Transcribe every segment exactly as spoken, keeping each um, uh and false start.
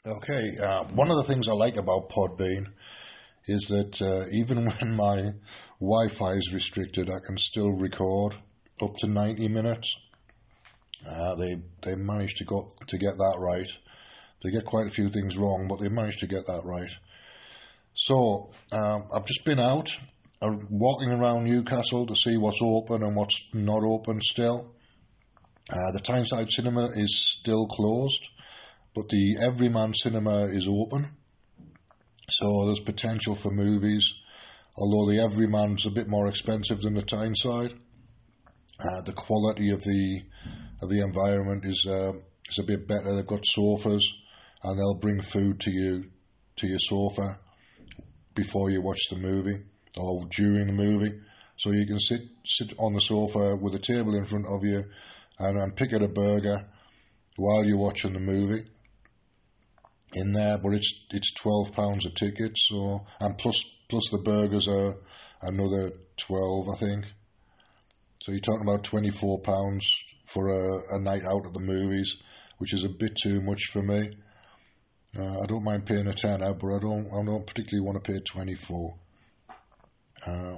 Okay, uh, one of the things I like about Podbean is that uh, even when my Wi-Fi is restricted, I can still record up to ninety minutes. Uh, they they managed to got to get that right. They get quite a few things wrong, but they managed to get that right. So um, I've just been out, uh, walking around Newcastle to see what's open and what's not open still. Uh, the Tyneside Cinema is still closed, but the Everyman Cinema is open, so there's potential for movies, although the Everyman's a bit more expensive than the Tyneside. Uh, the quality of the of the environment is uh, is a bit better. They've got sofas, and they'll bring food to you to your sofa before you watch the movie or during the movie, so you can sit sit on the sofa with a table in front of you and, and pick at a burger while you're watching the movie in there. But it's it's twelve pounds a ticket, so and plus plus the burgers are another twelve, I think. So you're talking about twenty-four pounds for a, a night out at the movies, which is a bit too much for me. Uh, I don't mind paying a tenner, but I don't I don't particularly want to pay twenty-four. Uh,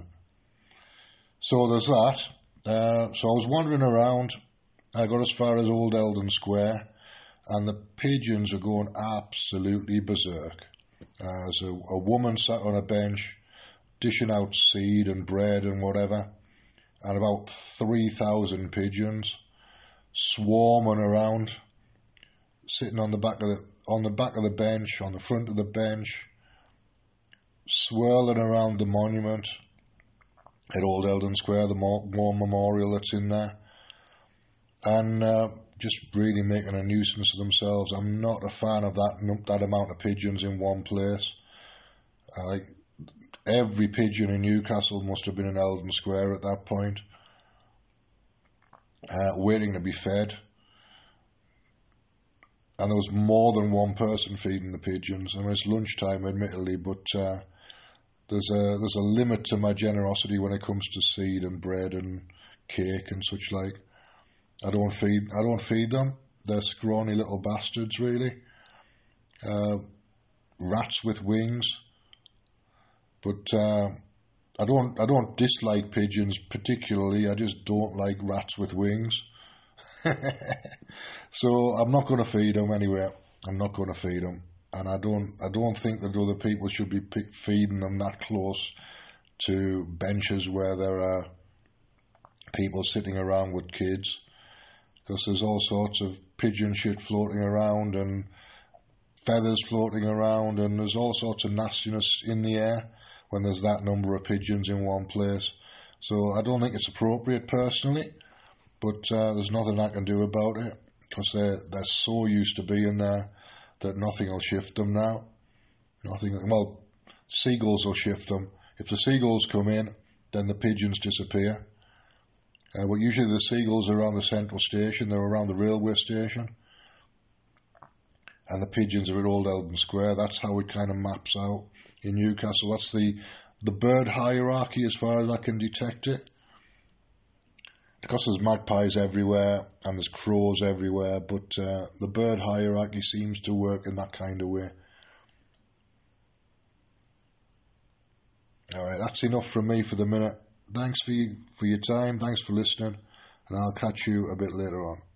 so there's that. Uh, so I was wandering around. I got as far as Old Eldon Square, and the pigeons are going absolutely berserk. Uh, there's a, a woman sat on a bench dishing out seed and bread and whatever, and about three thousand pigeons swarming around, sitting on the back of the on the back of the bench, on the front of the bench, swirling around the monument at Old Eldon Square, the war memorial that's in there, and uh, just really making a nuisance of themselves. I'm not a fan of that that amount of pigeons in one place. Uh, every pigeon in Newcastle must have been in Eldon Square at that point, uh, waiting to be fed. And there was more than one person feeding the pigeons. I mean, it's lunchtime, admittedly, but uh, there's a there's a limit to my generosity when it comes to seed and bread and cake and such like. I don't feed I don't feed them. They're scrawny little bastards, really. Uh, rats with wings. But uh, I don't I don't dislike pigeons particularly. I just don't like rats with wings. So I'm not going to feed them anyway. I'm not going to feed them, and I don't I don't think that other people should be feeding them that close to benches where there are people sitting around with kids, because there's all sorts of pigeon shit floating around and feathers floating around, and there's all sorts of nastiness in the air when there's that number of pigeons in one place. So I don't think it's appropriate personally, but uh, there's nothing I can do about it, because they're, they're so used to being there that nothing will shift them now. Nothing. Well, seagulls will shift them. If the seagulls come in, then the pigeons disappear. Uh, but usually the seagulls are around the central station, they're around the railway station, and the pigeons are at Old Eldon Square. That's how it kind of maps out in Newcastle. That's the, the bird hierarchy as far as I can detect it. Because there's magpies everywhere and there's crows everywhere, but uh, the bird hierarchy seems to work in that kind of way. Alright, that's enough from me for the minute. Thanks for, you, for your time, thanks for listening, and I'll catch you a bit later on.